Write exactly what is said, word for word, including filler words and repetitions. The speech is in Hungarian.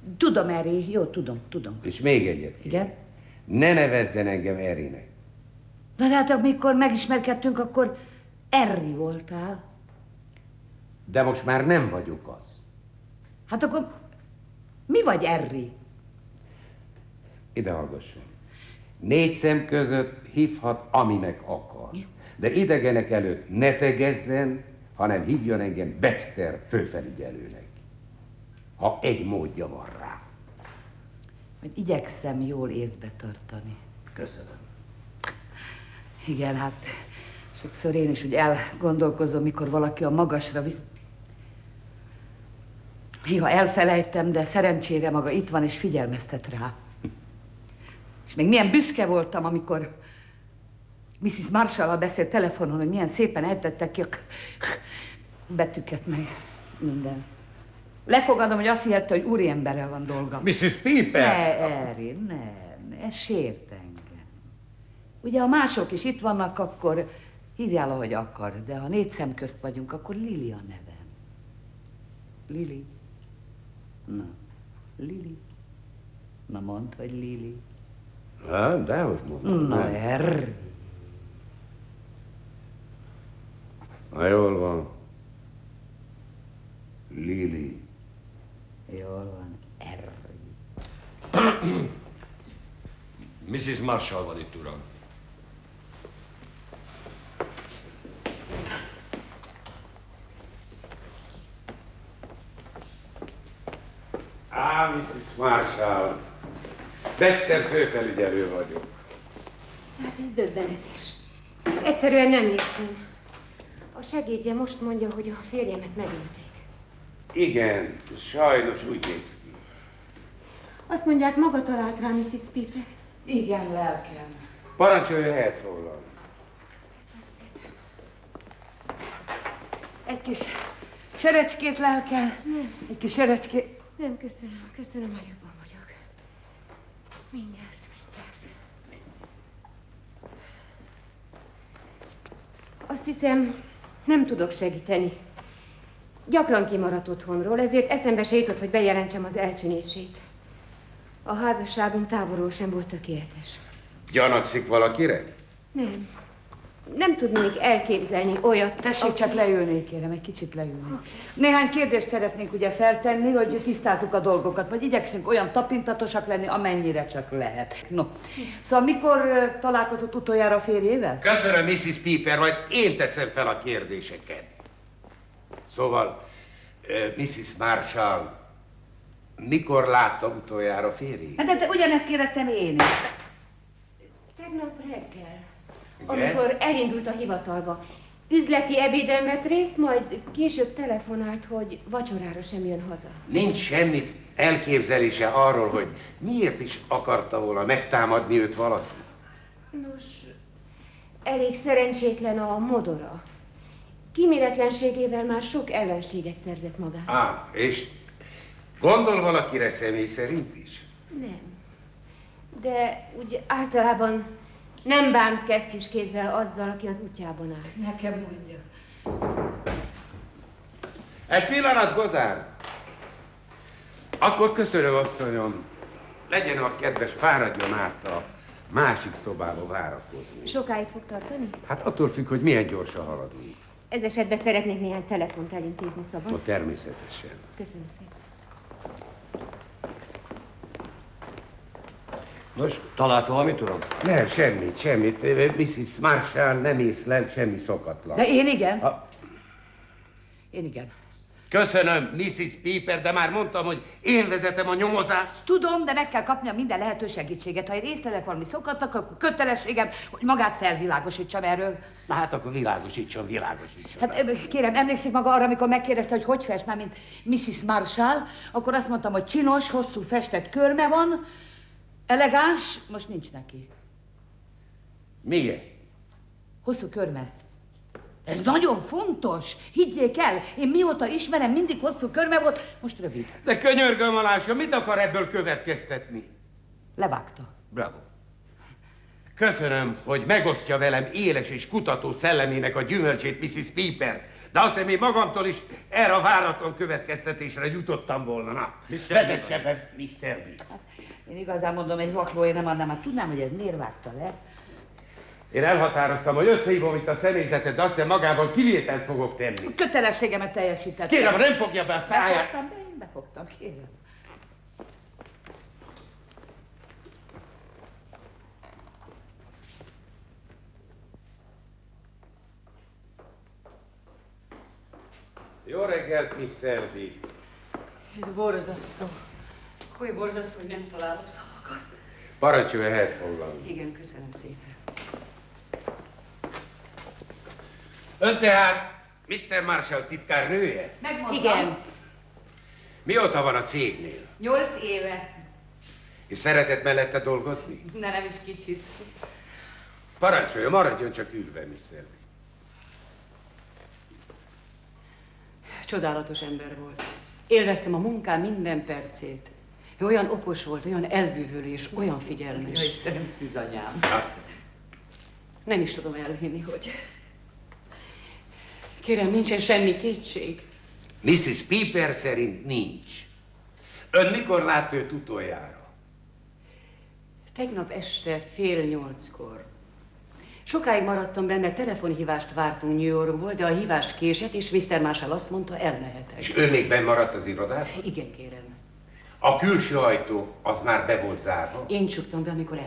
Tudom, Harry, jó, tudom, tudom. És még egyet. Igen? Ne nevezzen engem Harrynek. Na de hát amikor megismerkedtünk, akkor Harry voltál. De most már nem vagyok az. Hát akkor mi vagy Harry? Ide hallgasson. Négy szem között hívhat, aminek akar. De idegenek előtt ne tegezzen, hanem hívjon engem Baxter főfelügyelőnek. Ha egy módja van rá. Hogy igyekszem jól észbe tartani. Köszönöm. Igen, hát sokszor én is úgy elgondolkozom, mikor valaki a magasra visz. Néha elfelejtem, de szerencsére maga itt van és figyelmeztet rá. És még milyen büszke voltam, amikor missziz Marshall-al beszélt telefonon, hogy milyen szépen eltettek ki a betűket meg minden. Lefogadom, hogy azt hihette, hogy úriemberrel van dolga. missziz Piper! Ne, Harry, ne, ez sért engem. Ugye, ha mások is itt vannak, akkor hívjál, ahogy akarsz, de ha négy szem közt vagyunk, akkor Lili a nevem. Lili. Na, Lili. Na mondd, hogy Lili. Hát, dehogy mondom. Na, Harry. Na, jól van. Lili. Jól van, Harry. missziz Marshall van itt, uram. Á, missziz Marshall. Baxter főfelügyelő vagyok. Hát ez döbbenetes. Egyszerűen nem értem. A segédje most mondja, hogy a férjemet megölték. Igen, sajnos úgy néz ki. Azt mondják, maga talált rá, missziz Piper. Igen, lelkem. Parancsolja, helyet foglal. Köszönöm szépen. Egy kis serecskét, lelkem. Nem. Egy kis serecskét. Nem, köszönöm. Köszönöm, már jobban vagyok. Mindjárt, mindjárt. Azt hiszem, nem tudok segíteni. Gyakran kimaradt otthonról, ezért eszembe se jutott, hogy bejelentsem az eltűnését. A házasságunk távolról sem volt tökéletes. Gyanakszik valakire? Nem. Nem tudnék elképzelni olyat... Tessék csak leülni, kérem, egy kicsit leülni. Okay. Néhány kérdést szeretnénk ugye feltenni, hogy tisztázzuk a dolgokat, vagy igyekszünk olyan tapintatosak lenni, amennyire csak lehet. No. Szóval mikor uh, találkozott utoljára a férjével? Köszönöm, missziz Piper, majd én teszem fel a kérdéseket. Szóval, uh, missziz Marshall, mikor látta utoljára férjét? Hát de ugyanezt kérdeztem én is. Tegnap reggel, igen? Amikor elindult a hivatalba. Üzleti ebéden vett részt, majd később telefonált, hogy vacsorára sem jön haza. Nincs semmi elképzelése arról, hogy miért is akarta volna megtámadni őt valaki? Nos, elég szerencsétlen a modora. Kíméletlenségével már sok ellenséget szerzett magának. Á, és gondol valakire személy szerint is? Nem. De úgy általában nem bánt kesztyűs kézzel azzal, aki az útjában áll. Nekem mondja. Egy pillanat, Godard! Akkor köszönöm, asszonyom. Legyen a kedves, fáradjon át a másik szobába várakozni. Sokáig fog tartani? Hát attól függ, hogy milyen gyorsan haladunk. Ez esetben szeretnék néhány telefont elintézni, szabad? No, természetesen. Köszönöm szépen. Nos, talált valamit, uram? Nem, semmit, semmit. missziz Marshall nem észlel semmi szokatlan. De én igen. Ha... Én igen. Köszönöm, missziz Piper, de már mondtam, hogy én vezetem a nyomozást. Tudom, de meg kell kapnia minden lehető segítséget. Ha én észlelek valami szokatlan, akkor kötelességem, hogy magát felvilágosítsam erről. Na hát akkor világosítson, világosítson. Hát kérem, emlékszik maga arra, amikor megkérdezte, hogy hogy fest már, mint missziz Marshall, akkor azt mondtam, hogy csinos, hosszú festett körme van, elegáns, most nincs neki. Milyen? Hosszú körme. Ez nagyon fontos. Higgyék el, én mióta ismerem, mindig hosszú körme volt, most rövid. De könyörgöm, Aláska, mit akar ebből következtetni? Levágta. Bravo. Köszönöm, hogy megosztja velem éles és kutató szellemének a gyümölcsét, missziz Piper, De azt hiszem, én magamtól is erre a váratlan következtetésre jutottam volna. Na, vezesse be, miszter B. Én igazán mondom, egy vakló, én nem adnám, hát tudnám, hogy ez miért vágta le. Én elhatároztam, hogy összehívom itt a személyzetet, de azt hiszem magában kivételt fogok tenni. Kötelességemet teljesítettem. Kérem, nem fogja be a száját. Befogtam, de én befogtam, kérem. Jó reggelt, miszter B. Ez borzasztó. Oly borzasztó, hogy nem találok szavakat. Parancsolja helyet foglalni. Igen, köszönöm szépen. Ön tehát miszter Marshall titkár nője? Megmondtam. Igen. Mióta van a cégnél? Nyolc éve. És szeretett mellette dolgozni? Ne, nem is kicsit. Parancsolja, maradjon csak ülve, miszter B. Csodálatos ember volt. Élveztem a munkám minden percét. Ő olyan okos volt, olyan elbűvölő és olyan figyelmes. Jó Istenem, szűzanyám. Nem is tudom elhinni, hogy... Kérem, nincsen semmi kétség. missziz Piper szerint nincs. Ön mikor látta őt utoljára? Tegnap este fél nyolckor. Sokáig maradtam benne, telefonhívást vártunk New Yorkból, de a hívás késett, és miszter Marshall azt mondta, elmehetek. És ön még benn maradt az irodában? Igen, kérem. A külső ajtó az már be volt zárva? Én csuktam be, amikor